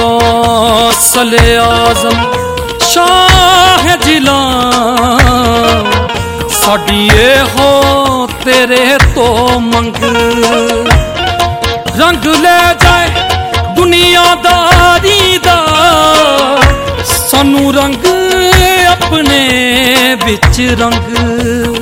गौसले आज़म शाह जिला साडी हो तेरे तो मंग रंग ले जाए दुनियादारी दा सानू रंग अपने बिच रंग